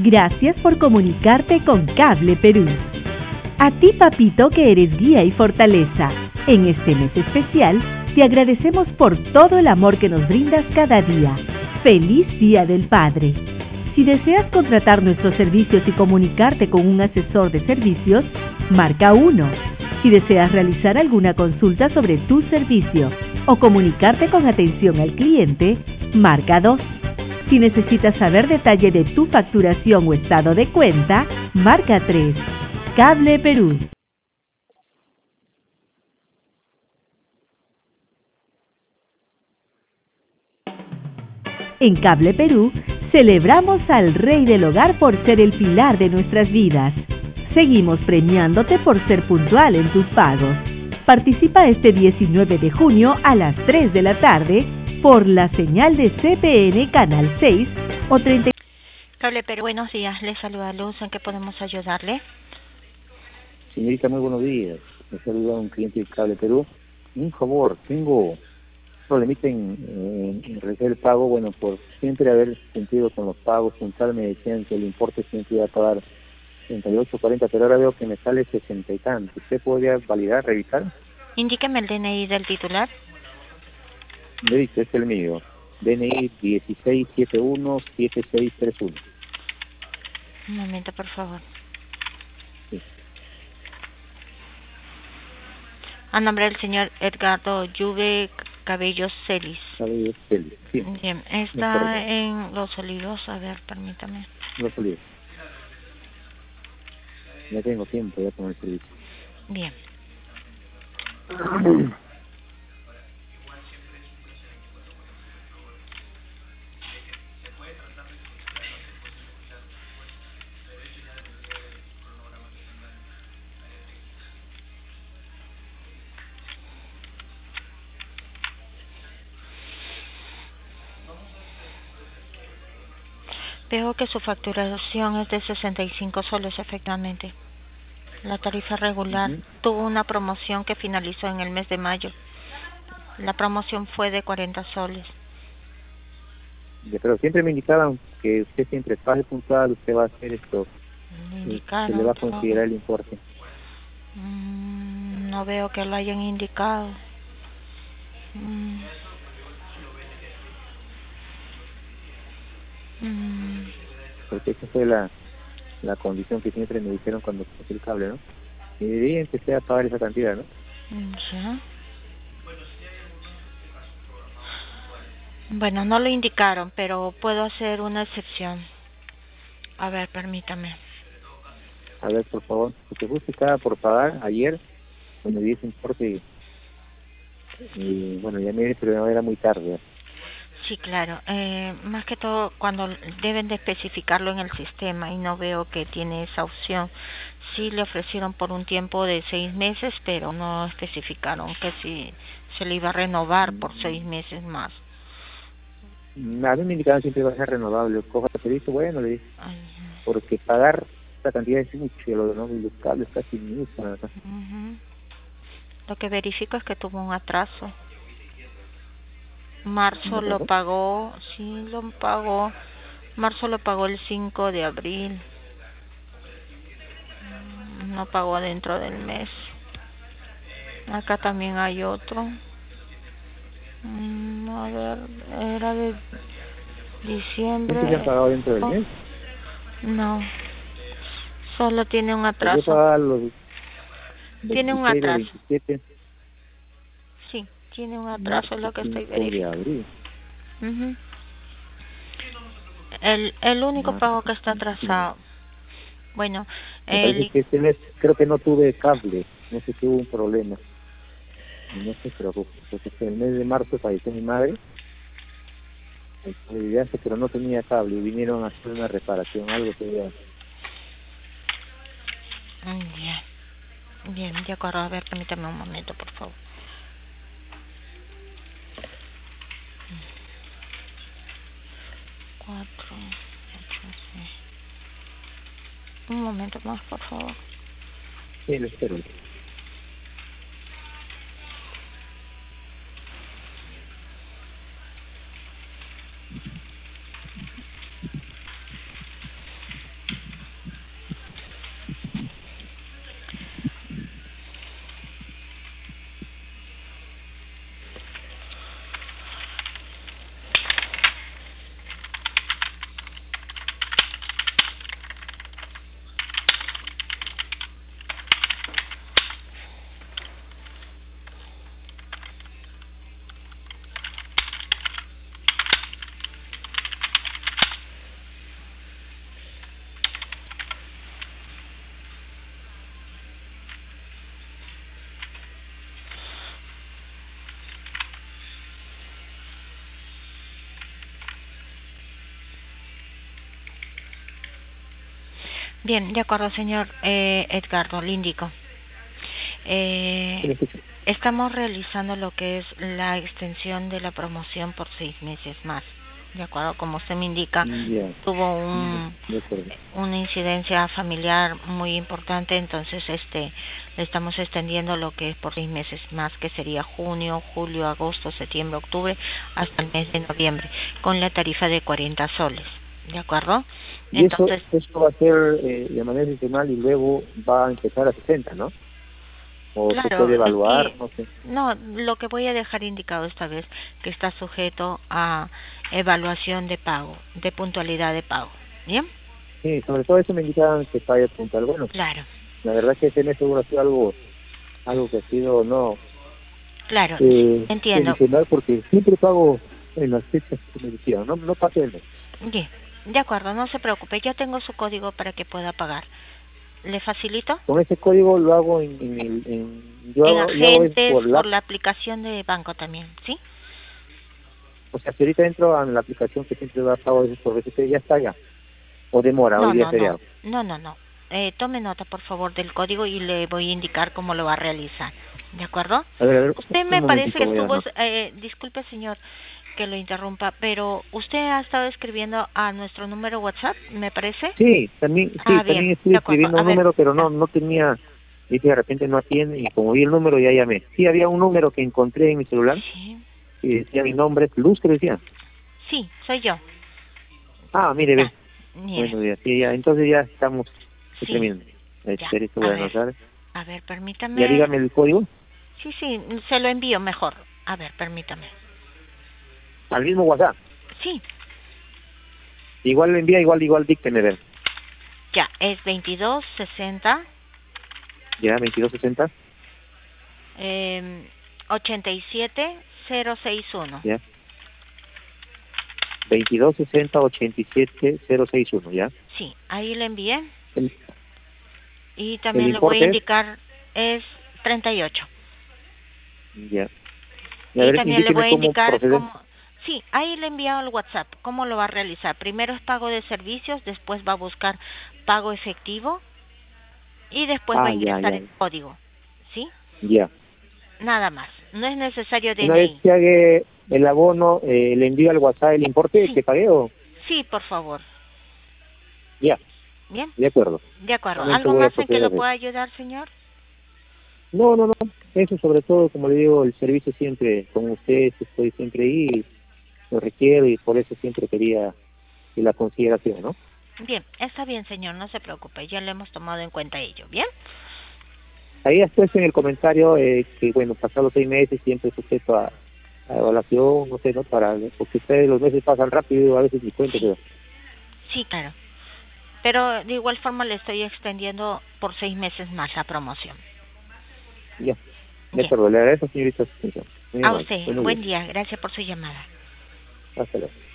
Gracias por comunicarte con Cable Perú. A ti, papito, que eres guía y fortaleza. En este mes especial, te agradecemos por todo el amor que nos brindas cada día. ¡Feliz Día del Padre! Si deseas contratar nuestros servicios y comunicarte con un asesor de servicios, marca 1. Si deseas realizar alguna consulta sobre tu servicio o comunicarte con atención al cliente, marca 2. Si necesitas saber detalle de tu facturación o estado de cuenta, marca 3. Cable Perú. En Cable Perú, celebramos al Rey del Hogar por ser el pilar de nuestras vidas. Seguimos premiándote por ser puntual en tus pagos. Participa este 19 de junio a las 3 de la tarde por la señal de CPN Canal 6 o 30. Cable Perú, buenos días. Le saluda Luz. ¿En qué podemos ayudarle? Señorita, muy buenos días. Me saluda un cliente de Cable Perú. Un favor, tengo un problemita en realizar el pago. Bueno, por siempre haber cumplido con los pagos puntual, me decían que el importe siempre iba a pagar 38, 40, pero ahora veo que me sale 60 y tanto. ¿Usted podría validar, revisar? Indíqueme el DNI del titular. Le he dicho, es el mío. DNI 1671-7631. Un momento, por favor. Sí. A nombre del señor Edgardo Lluve Cabello Celis. Cabello Celis, sí. Bien, está en Los Olivos. A ver, permítame. Los Olivos. Ya tengo tiempo ya con el servicio. Bien. Veo que su facturación es de 65 soles efectivamente. La tarifa regular tuvo una promoción que finalizó en el mes de mayo. La promoción fue de 40 soles. Pero siempre me indicaban que usted siempre pague puntual, usted va a hacer esto, se le va a considerar el importe. No veo que lo hayan indicado. Porque esa fue la condición que siempre me dijeron cuando puse el cable, ¿no? Y debería empezar a pagar esa cantidad, ¿no? Ya. Bueno, no lo indicaron, pero puedo hacer una excepción. A ver, permítame. A ver, por favor, porque justo estaba por pagar ayer, cuando di ese importe, y bueno, ya me pero era muy tarde. Sí, claro. Más que todo cuando deben de especificarlo en el sistema y no veo que tiene esa opción. Sí le ofrecieron por un tiempo de 6 meses, pero no especificaron que si se le iba a renovar por 6 meses más. A mí me indicaban siempre va a ser renovable. Coja el servicio, bueno, le dije, porque pagar esta cantidad es mucho, lo de los cables casi ni usan acá. Lo que verifico es que tuvo un atraso. Marzo lo pagó, sí lo pagó. Marzo lo pagó el 5 de abril. No pagó dentro del mes. Acá también hay otro. A ver, era de diciembre. ¿Siempre se han pagado dentro del mes? No, solo tiene un atraso. Yo pagaba los tiene un atraso. 27. Sí, tiene un atraso, es lo que estoy verificando. El único pago que está atrasado. Bueno, me parece que este mes creo que no tuve cable, no sé si hubo un problema. No se preocupe, porque el mes de marzo falleció mi madre, pero no tenía cable y vinieron a hacer una reparación, algo que ya. Bien, de acuerdo. A ver, permítame un momento, por favor. Un momento más, por favor. Sí, lo espero. Bien, de acuerdo, señor Edgardo, le indico. Estamos realizando lo que es la extensión de la promoción por 6 meses más. De acuerdo, como usted me indica, tuvo una incidencia familiar muy importante, entonces le estamos extendiendo lo que es por 6 meses más, que sería junio, julio, agosto, septiembre, octubre, hasta el mes de noviembre, con la tarifa de 40 soles. ¿De acuerdo? Y entonces, eso va a ser de manera adicional y luego va a empezar a 60, ¿no? O claro, se puede evaluar, no sé. No, lo que voy a dejar indicado esta vez, que está sujeto a evaluación de pago, de puntualidad de pago. ¿Bien? Sí, sobre todo eso me indicaban que pague puntual. Bueno, claro. La verdad que ese mes seguro ha sido algo que ha sido, no... Claro, entiendo. Adicional porque siempre pago en las fechas que me decían, no pase el mes. Bien, de acuerdo, no se preocupe, ya tengo su código para que pueda pagar. ¿Le facilito? Con ese código lo hago en Agentes, por la aplicación de banco también, ¿sí? O sea, si ahorita entro a la aplicación que siempre da pago por veces, ya está ya. ¿O demora? ¿Hoy día feriado? No. Tome nota, por favor, del código y le voy a indicar cómo lo va a realizar. ¿De acuerdo? A ver, usted me parece que estuvo... disculpe, señor, que lo interrumpa, pero usted ha estado escribiendo a nuestro número WhatsApp, ¿me parece? Sí, también estuve escribiendo un número, pero no tenía... Y de repente no atiende y como vi el número ya llamé. Sí, había un número que encontré en mi celular y decía mi nombre, Luz, que decía. Sí, soy yo. Ah, mire, ve. Bueno, ya, entonces ya estamos terminando. Voy a anotar. A ver, permítame. Ya dígame el código. Sí, se lo envío mejor. A ver, permítame. ¿Al mismo WhatsApp? Sí. Igual lo envía, igual dícteme, ver. Ya, es 2260. Ya, 2260. 87061. Ya. 2260-87061, ¿ya? Sí, ahí le envié. Y también le voy a indicar, es 38. Ya. Y también le voy a indicar cómo... Sí, ahí le he enviado el WhatsApp, cómo lo va a realizar. Primero es pago de servicios, después va a buscar pago efectivo y después va a ingresar el código, ¿sí? Ya. Nada más, no es necesario DNI. Una vez que haga el abono, le envío al WhatsApp el importe que pagué, ¿o? Sí, por favor. Ya. Bien. De acuerdo. ¿Algo más en que lo pueda ayudar, señor? No. Eso sobre todo, como le digo, el servicio siempre con ustedes, estoy siempre ahí, lo requiero y por eso siempre quería la consideración, ¿no? Bien, está bien, señor, no se preocupe, ya le hemos tomado en cuenta ello, ¿bien? Ahí después en el comentario que, bueno, pasados 6 meses siempre sujeto a evaluación, no sé, ¿no? Porque ustedes los meses pasan rápido, a veces ni cuenta. Sí, claro. Pero de igual forma le estoy extendiendo por 6 meses más la promoción. Ya, de acuerdo, le agradezco, señorita. A usted, buen día, gracias por su llamada. Hasta luego.